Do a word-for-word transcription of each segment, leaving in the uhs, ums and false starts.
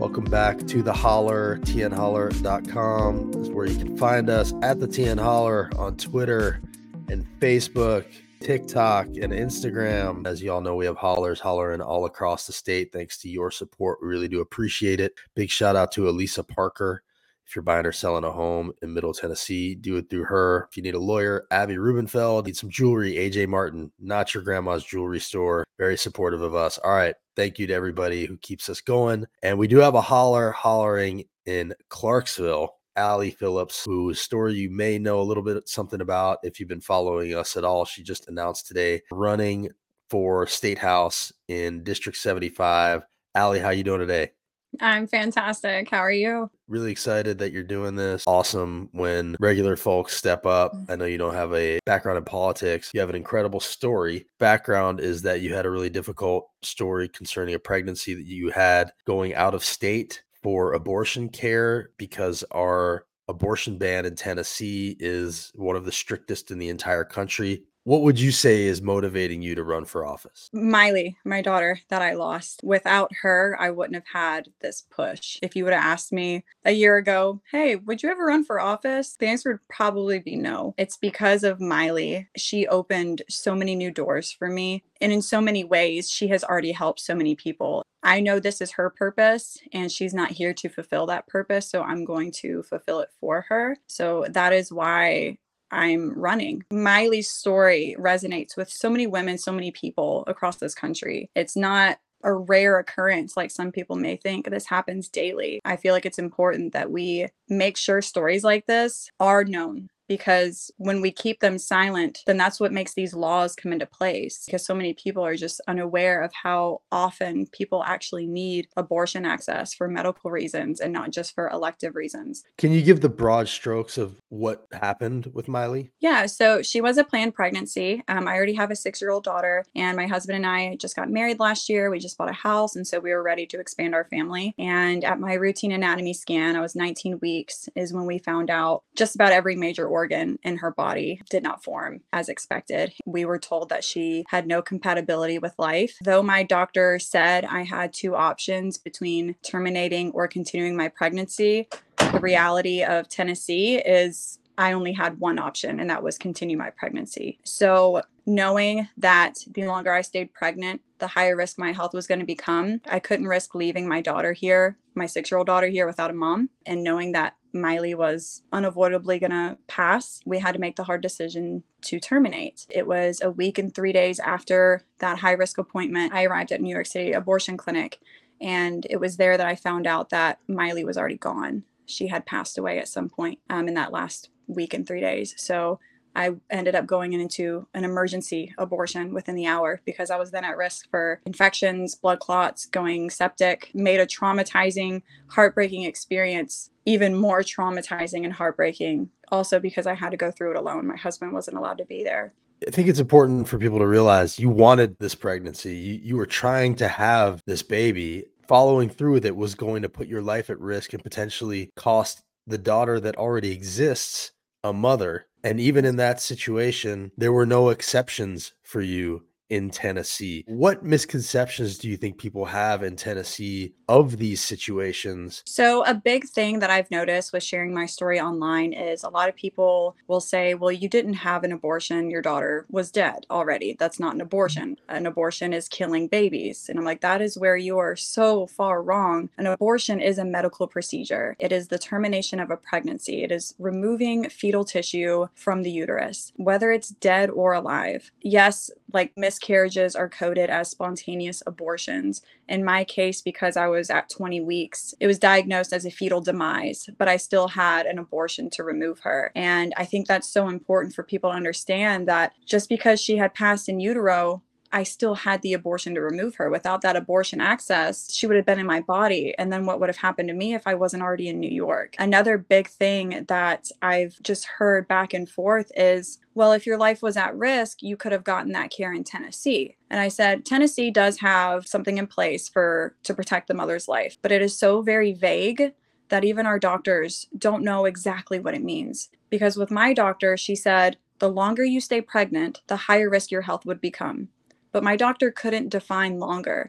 Welcome back to The Holler, T N holler dot com. This is where you can find us at the T N Holler on Twitter and Facebook, TikTok, and Instagram. As you all know, we have hollers hollering all across the state. Thanks to your support, we really do appreciate it. Big shout out to Elisa Parker. If you're buying or selling a home in Middle Tennessee, do it through her. If you need a lawyer, Abby Rubenfeld. Need some jewelry, A J Martin, Not Your Grandma's Jewelry Store. Very supportive of us. All right. Thank you to everybody who keeps us going. And we do have a holler hollering in Clarksville. Allie Phillips, whose story you may know a little bit something about if you've been following us at all. She just announced today running for State House in District seventy-five. Allie, how you doing today? I'm fantastic. How are you? Really excited that you're doing this. Awesome when regular folks step up. I know you don't have a background in politics. You have an incredible story. Background is that you had a really difficult story concerning a pregnancy that you had going out of state for abortion care because our abortion ban in Tennessee is one of the strictest in the entire country. What would you say is motivating you to run for office? Miley, my daughter that I lost. Without her, I wouldn't have had this push. If you would have asked me a year ago, hey, would you ever run for office? The answer would probably be no. It's because of Miley. She opened so many new doors for me. And in so many ways, she has already helped so many people. I know this is her purpose and she's not here to fulfill that purpose. So I'm going to fulfill it for her. So that is why I'm running. Miley's story resonates with so many women, so many people across this country. It's not a rare occurrence like some people may think. This happens daily. I feel like it's important that we make sure stories like this are known, because when we keep them silent, then that's what makes these laws come into place, because so many people are just unaware of how often people actually need abortion access for medical reasons and not just for elective reasons. Can you give the broad strokes of what happened with Miley? Yeah, so she was a planned pregnancy. Um, I already have a six-year-old daughter, and my husband and I just got married last year. We just bought a house, and so we were ready to expand our family. And at my routine anatomy scan, I was nineteen weeks, is when we found out just about every major organ in her body did not form as expected. We were told that she had no compatibility with life. Though my doctor said I had two options between terminating or continuing my pregnancy, the reality of Tennessee is I only had one option, and that was continue my pregnancy. So knowing that the longer I stayed pregnant, the higher risk my health was going to become, I couldn't risk leaving my daughter here, my six-year-old daughter here, without a mom. And knowing that Miley was unavoidably going to pass, we had to make the hard decision to terminate. It was a week and three days after that high-risk appointment. I arrived at New York City abortion clinic, and it was there that I found out that Miley was already gone. She had passed away at some point um, in that last week and three days. So I ended up going into an emergency abortion within the hour because I was then at risk for infections, blood clots, going septic. Made a traumatizing, heartbreaking experience even more traumatizing and heartbreaking, also because I had to go through it alone. My husband wasn't allowed to be there. I think it's important for people to realize you wanted this pregnancy. You, you were trying to have this baby. Following through with it was going to put your life at risk and potentially cost the daughter that already exists a mother. And even in that situation, there were no exceptions for you in Tennessee. What misconceptions do you think people have in Tennessee of these situations? So a big thing that I've noticed with sharing my story online is a lot of people will say, well, you didn't have an abortion. Your daughter was dead already. That's not an abortion. An abortion is killing babies. And I'm like, that is where you are so far wrong. An abortion is a medical procedure. It is the termination of a pregnancy. It is removing fetal tissue from the uterus, whether it's dead or alive. Yes, like miscarriages are coded as spontaneous abortions. In my case, because I was at twenty weeks, it was diagnosed as a fetal demise, but I still had an abortion to remove her. And I think that's so important for people to understand that just because she had passed in utero, I still had the abortion to remove her. Without that abortion access, she would have been in my body. And then what would have happened to me if I wasn't already in New York? Another big thing that I've just heard back and forth is, well, if your life was at risk, you could have gotten that care in Tennessee. And I said, Tennessee does have something in place for to protect the mother's life, but it is so very vague that even our doctors don't know exactly what it means. Because with my doctor, she said, the longer you stay pregnant, the higher risk your health would become. But my doctor couldn't define longer.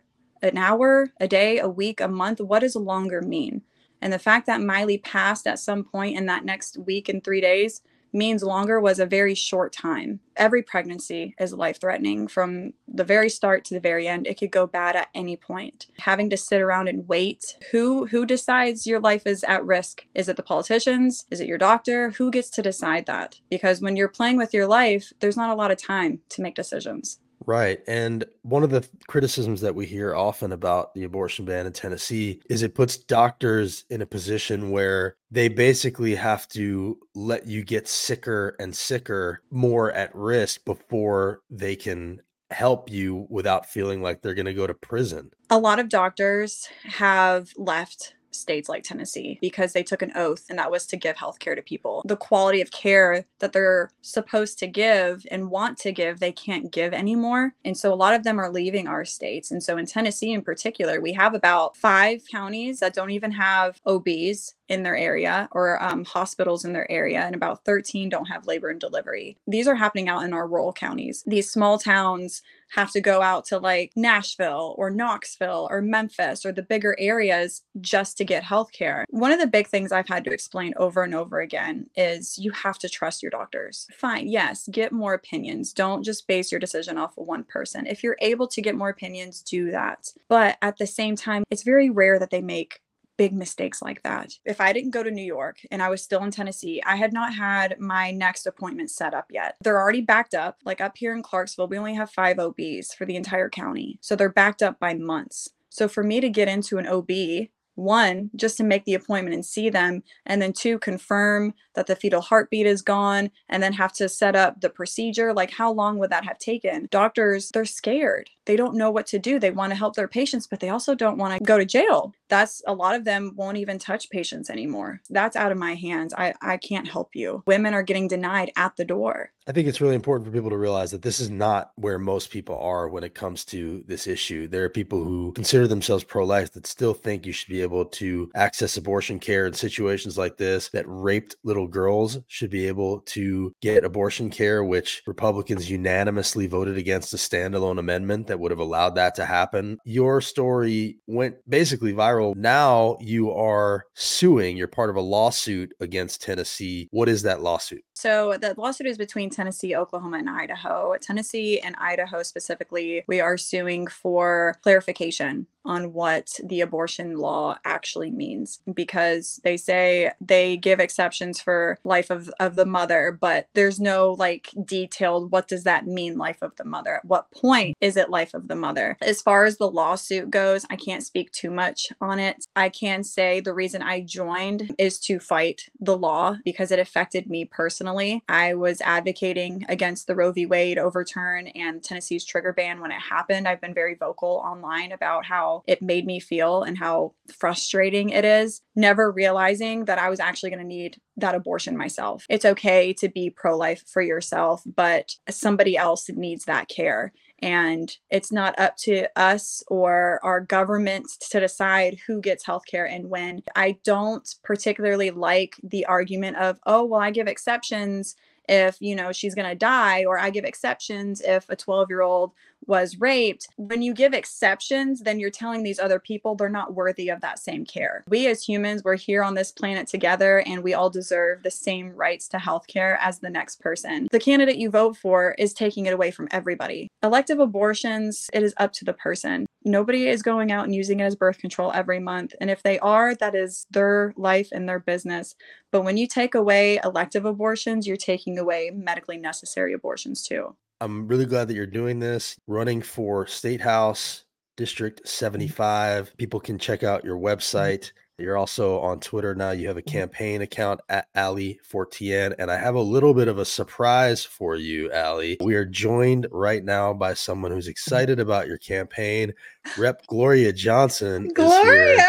an hour, a day, a week, a month? What does longer mean? And the fact that Miley passed at some point in that next week and three days means longer was a very short time. Every pregnancy is life-threatening from the very start to the very end. It could go bad at any point. Having to sit around and wait, who who decides your life is at risk? Is it the politicians? Is it your doctor? Who gets to decide that? Because when you're playing with your life, there's not a lot of time to make decisions. Right. And one of the criticisms that we hear often about the abortion ban in Tennessee is it puts doctors in a position where they basically have to let you get sicker and sicker, more at risk before they can help you without feeling like they're going to go to prison. A lot of doctors have left states like Tennessee because they took an oath, and that was to give healthcare to people. The quality of care that they're supposed to give and want to give, they can't give anymore. And so a lot of them are leaving our states. And so in Tennessee in particular, we have about five counties that don't even have O Bs in their area or um, hospitals in their area, and about thirteen don't have labor and delivery. These are happening out in our rural counties. These small towns have to go out to like Nashville or Knoxville or Memphis or the bigger areas just to get healthcare. One of the big things I've had to explain over and over again is you have to trust your doctors. Fine, yes, get more opinions. Don't just base your decision off of one person. If you're able to get more opinions, do that. But at the same time, it's very rare that they make big mistakes like that. If I didn't go to New York and I was still in Tennessee, I had not had my next appointment set up yet. They're already backed up. Like up here in Clarksville, we only have five O Bs for the entire county. So they're backed up by months. So for me to get into an O B, one, just to make the appointment and see them, and then two, confirm that the fetal heartbeat is gone, and then have to set up the procedure. Like, how long would that have taken? Doctors, they're scared. They don't know what to do. They want to help their patients, but they also don't want to go to jail. That's a lot of them won't even touch patients anymore. That's out of my hands. I, I can't help you. Women are getting denied at the door. I think it's really important for people to realize that this is not where most people are when it comes to this issue. There are people who consider themselves pro-life that still think you should be able to access abortion care in situations like this, that raped little girls should be able to get abortion care, which Republicans unanimously voted against a standalone amendment that would have allowed that to happen. Your story went basically viral. Now you are suing. You're part of a lawsuit against Tennessee. What is that lawsuit? So the lawsuit is between Tennessee, Oklahoma, and Idaho. Tennessee and Idaho specifically, we are suing for clarification on what the abortion law actually means, because they say they give exceptions for life of, of the mother, but there's no like detailed, what does that mean, life of the mother? At what point is it life of the mother? As far as the lawsuit goes, I can't speak too much on it. I can say the reason I joined is to fight the law because it affected me personally. I was advocating against the Roe v. Wade overturn and Tennessee's trigger ban when it happened. I've been very vocal online about how it made me feel and how frustrating it is, never realizing that I was actually going to need that abortion myself. It's okay to be pro-life for yourself, but somebody else needs that care. And it's not up to us or our government to decide who gets healthcare and when. I don't particularly like the argument of, oh, well, I give exceptions if, you know, she's going to die, or I give exceptions if a twelve year old was raped. When you give exceptions, then you're telling these other people they're not worthy of that same care. We as humans, we're here on this planet together, and we all deserve the same rights to healthcare as the next person. The candidate you vote for is taking it away from everybody. Elective abortions, it is up to the person. Nobody is going out and using it as birth control every month. And if they are, that is their life and their business. But when you take away elective abortions, you're taking away medically necessary abortions too. I'm really glad that you're doing this, running for State House, District seventy-five. People can check out your website. You're also on Twitter now. You have a campaign account at Ali four T N. And I have a little bit of a surprise for you, Ali. We are joined right now by someone who's excited about your campaign. Rep Gloria Johnson Gloria, is here.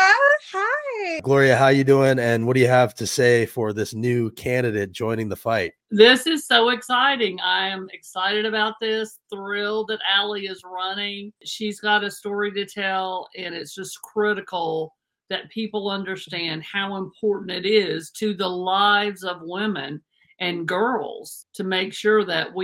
hi. Gloria, how you doing? And what do you have to say for this new candidate joining the fight? This is so exciting. I am excited about this, thrilled that Ali is running. She's got a story to tell, and it's just critical that people understand how important it is to the lives of women and girls to make sure that we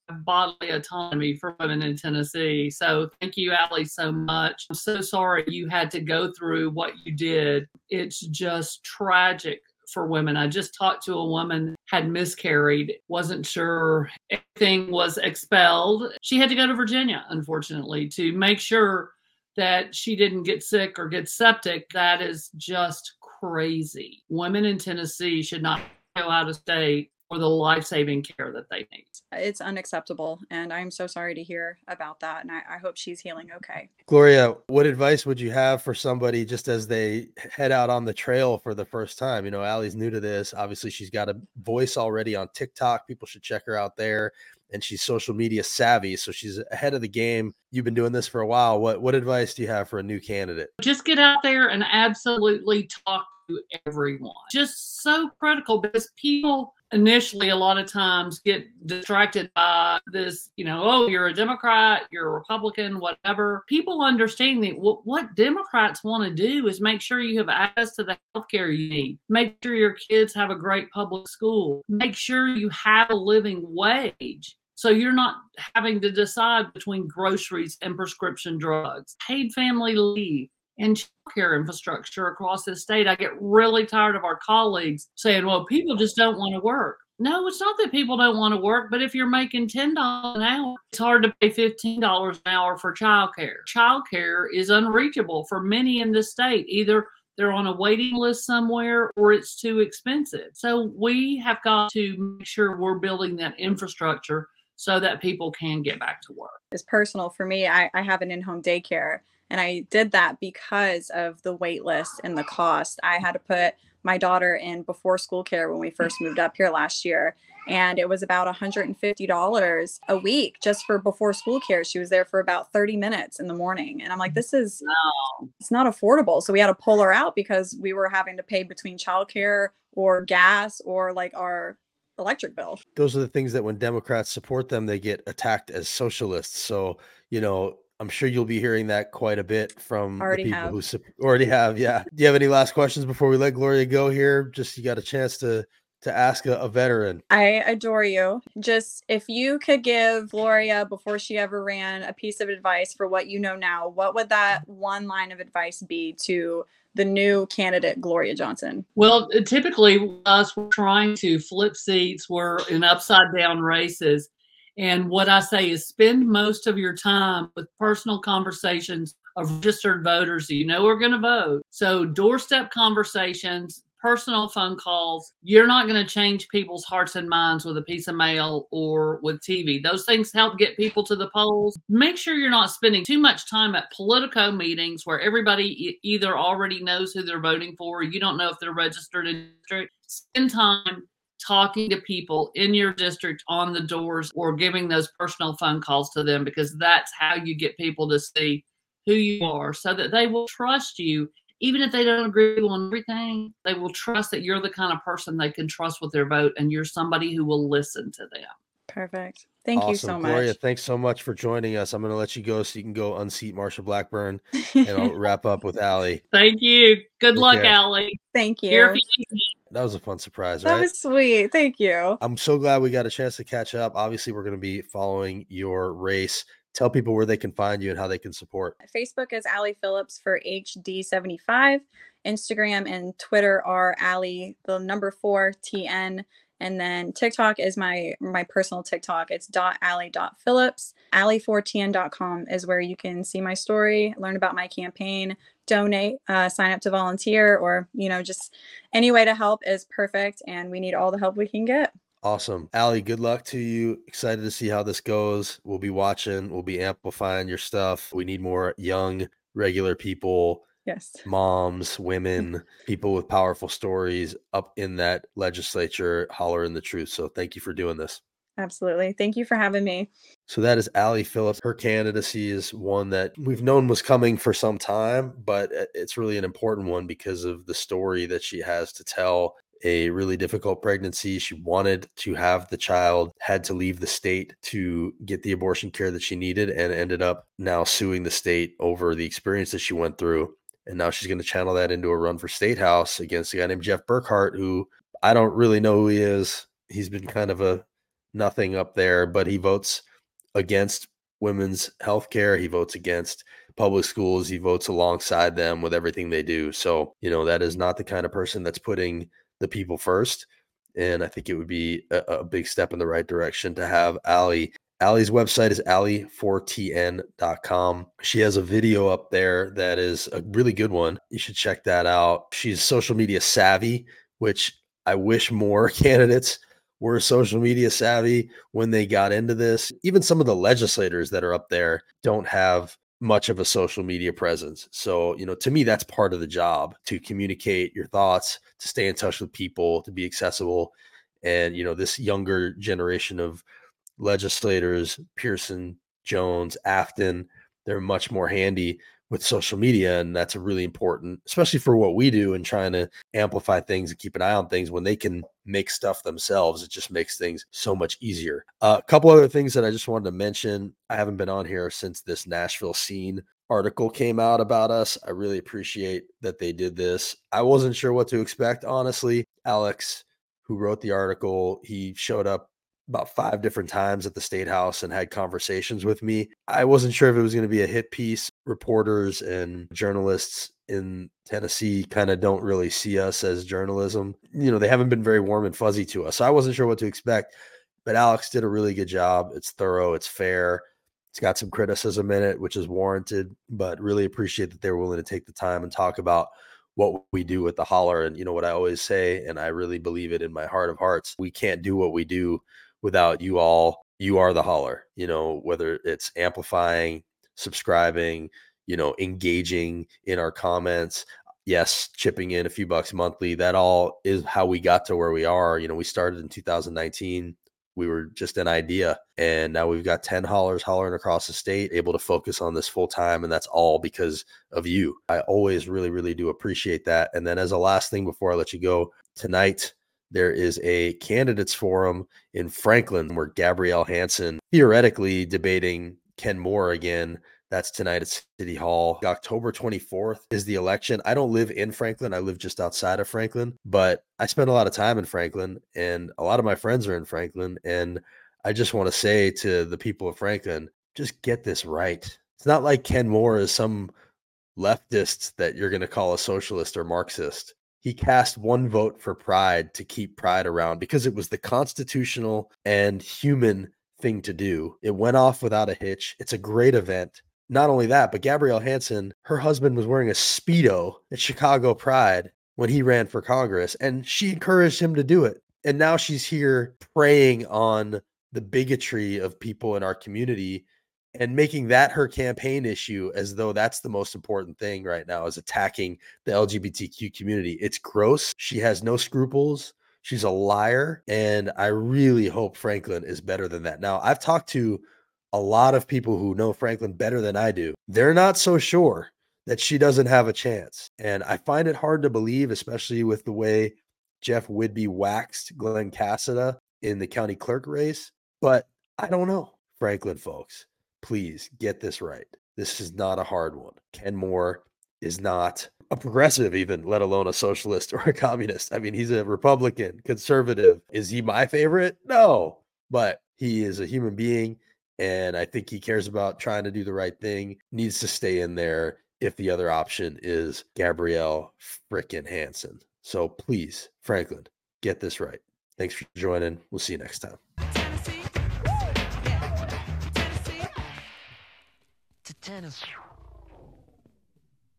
bodily autonomy for women in Tennessee. So thank you, Allie, so much. I'm so sorry you had to go through what you did. It's just tragic for women. I just talked to a woman had miscarried, wasn't sure everything was expelled. She had to go to Virginia, unfortunately, to make sure that she didn't get sick or get septic. That is just crazy. Women in Tennessee should not go out of state for the life-saving care that they need. It's unacceptable, and I'm so sorry to hear about that, and I, I hope she's healing okay. Gloria, what advice would you have for somebody just as they head out on the trail for the first time? You know, Allie's new to this. Obviously, she's got a voice already on TikTok. People should check her out there, and she's social media savvy, so she's ahead of the game. You've been doing this for a while. What, what advice do you have for a new candidate? Just get out there and absolutely talk to everyone. Just so critical, because people initially a lot of times get distracted by this, you know, oh, you're a Democrat, you're a Republican, whatever. People understand that what, what Democrats want to do is make sure you have access to the health care you need, make sure your kids have a great public school, make sure you have a living wage. So you're not having to decide between groceries and prescription drugs, paid family leave, and childcare infrastructure across the state. I get really tired of our colleagues saying, well, people just don't want to work. No, it's not that people don't want to work, but if you're making ten dollars an hour, it's hard to pay fifteen dollars an hour for childcare. Childcare is unreachable for many in the state. Either they're on a waiting list somewhere or it's too expensive. So we have got to make sure we're building that infrastructure so that people can get back to work. It's personal for me. I, I have an in-home daycare, and I did that because of the wait list and the cost. I had to put my daughter in before school care when we first moved up here last year, and it was about one hundred fifty dollars a week just for before school care. She was there for about thirty minutes in the morning, and I'm like, this is No. It's not affordable. So we had to pull her out because we were having to pay between childcare or gas or like our electric bill. Those are the things that when Democrats support them, they get attacked as socialists. So, you know, I'm sure you'll be hearing that quite a bit from Already the people have. who su- already have. Yeah. Do you have any last questions before we let Gloria go here? Just, you got a chance to, to ask a, a veteran. I adore you. Just if you could give Gloria, before she ever ran, a piece of advice for what you know now, what would that one line of advice be to the new candidate, Gloria Johnson? Well, typically us, we're trying to flip seats. We're in upside down races. And what I say is spend most of your time with personal conversations of registered voters that you know are going to vote. So doorstep conversations, personal phone calls. You're not going to change people's hearts and minds with a piece of mail or with T V. Those things help get people to the polls. Make sure you're not spending too much time at Politico meetings where everybody e- either already knows who they're voting for, or you don't know if they're registered in district. Spend time talking to people in your district on the doors or giving those personal phone calls to them, because that's how you get people to see who you are so that they will trust you. Even if they don't agree on everything, they will trust that you're the kind of person they can trust with their vote, and you're somebody who will listen to them. Perfect. Thank Awesome. you so much. Gloria, thanks so much for joining us. I'm going to let you go so you can go unseat Marsha Blackburn, and I'll wrap up with Allie. Thank you. Good Take luck, care. Allie. Thank you. Here if you need me. That was a fun surprise, That right? was sweet. Thank you. I'm so glad we got a chance to catch up. Obviously, we're going to be following your race. Tell people where they can find you and how they can support. Facebook is Allie Phillips for H D seventy-five. Instagram and Twitter are Allie, the number four T N. And then TikTok is my my personal TikTok. It's dot Allie dot Phillips. Allie four T N dot com is where you can see my story, learn about my campaign, donate, uh, sign up to volunteer, or, you know, just any way to help is perfect. And we need all the help we can get. Awesome. Allie, good luck to you. Excited to see how this goes. We'll be watching. We'll be amplifying your stuff. We need more young, regular people, Yes. moms, women, people with powerful stories up in that legislature hollering the truth. So thank you for doing this. Absolutely. Thank you for having me. So that is Allie Phillips. Her candidacy is one that we've known was coming for some time, but it's really an important one because of the story that she has to tell. A really difficult pregnancy. She wanted to have the child, had to leave the state to get the abortion care that she needed, and ended up now suing the state over the experience that she went through. And now she's going to channel that into a run for state house against a guy named Jeff Burkhart, who I don't really know who he is. He's been kind of a nothing up there, but he votes against women's health care. He votes against public schools. He votes alongside them with everything they do. So, you know, that is not the kind of person that's putting the people first. And I think it would be a, a big step in the right direction to have Allie. Allie's website is allie four t n dot com. She has a video up there that is a really good one. You should check that out. She's social media savvy, which I wish more candidates were social media savvy when they got into this. Even some of the legislators that are up there don't have much of a social media presence. So, you know, to me, that's part of the job, to communicate your thoughts, to stay in touch with people, to be accessible. And, you know, this younger generation of legislators, Pearson, Jones, Afton, they're much more handy with social media. And that's really important, especially for what we do and trying to amplify things and keep an eye on things. When they can make stuff themselves, it just makes things so much easier. Uh, a couple other things that I just wanted to mention. I haven't been on here since this Nashville Scene article came out about us. I really appreciate that they did this. I wasn't sure what to expect, honestly. Alex, who wrote the article, he showed up about five different times at the State House and had conversations with me. I wasn't sure if it was going to be a hit piece. Reporters and journalists in Tennessee kind of don't really see us as journalism. You know, they haven't been very warm and fuzzy to us. So I wasn't sure what to expect, but Alex did a really good job. It's thorough. It's fair. It's got some criticism in it, which is warranted, but really appreciate that they were willing to take the time and talk about what we do with the Holler. And you know what I always say, and I really believe it in my heart of hearts, we can't do what we do without you all. You are the Holler, you know, whether it's amplifying, subscribing, you know, engaging in our comments. Yes, chipping in a few bucks monthly. That all is how we got to where we are. You know, we started in two thousand nineteen. We were just an idea, and now we've got ten hollers hollering across the state, able to focus on this full time. And that's all because of you. I always really, really do appreciate that. And then as a last thing before I let you go, tonight, there is a candidates forum in Franklin where Gabrielle Hanson theoretically debating Ken Moore again. That's tonight at City Hall. October twenty-fourth is the election. I don't live in Franklin. I live just outside of Franklin, but I spend a lot of time in Franklin, and a lot of my friends are in Franklin. And I just want to say to the people of Franklin, just get this right. It's not like Ken Moore is some leftist that you're going to call a socialist or Marxist. He cast one vote for Pride to keep Pride around because it was the constitutional and human thing to do. It went off without a hitch. It's a great event. Not only that, but Gabrielle Hanson, her husband was wearing a Speedo at Chicago Pride when he ran for Congress, and she encouraged him to do it. And now she's here preying on the bigotry of people in our community and making that her campaign issue, as though that's the most important thing right now, is attacking the L G B T Q community. It's gross. She has no scruples. She's a liar. And I really hope Franklin is better than that. Now, I've talked to a lot of people who know Franklin better than I do. They're not so sure that she doesn't have a chance. And I find it hard to believe, especially with the way Jeff Whidbey waxed Glenn Cassida in the county clerk race. But I don't know. Franklin, folks, please get this right. This is not a hard one. Ken Moore is not a progressive, even, let alone a socialist or a communist. I mean, he's a Republican, conservative. Is he my favorite? No, but he is a human being. And I think he cares about trying to do the right thing, needs to stay in there if the other option is Gabrielle frickin' Hanson. So please, Franklin, get this right. Thanks for joining. We'll see you next time. Tennessee. Yeah. Tennessee. To Tennessee.